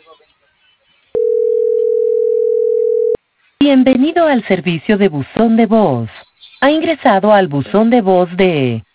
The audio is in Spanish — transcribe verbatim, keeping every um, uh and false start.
Bienvenido al servicio de buzón de voz. Ha ingresado al buzón de voz de